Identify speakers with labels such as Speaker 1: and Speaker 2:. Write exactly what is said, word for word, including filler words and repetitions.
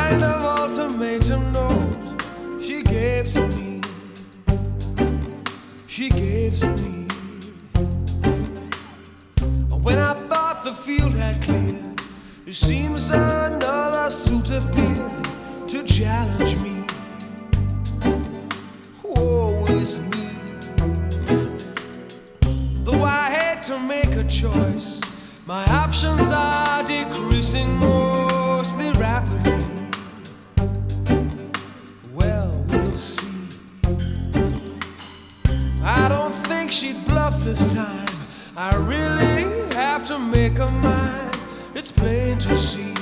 Speaker 1: kind of ultimatum note she gave to me. She gave to me. When I thought the field had cleared, it seems another suit appeared to challenge me. Oh, it's me. Though I hate to make a choice, my options are decreasing mostly rapidly. Well, we'll see. I don't think she'd bluff this time. I really have to make a mind.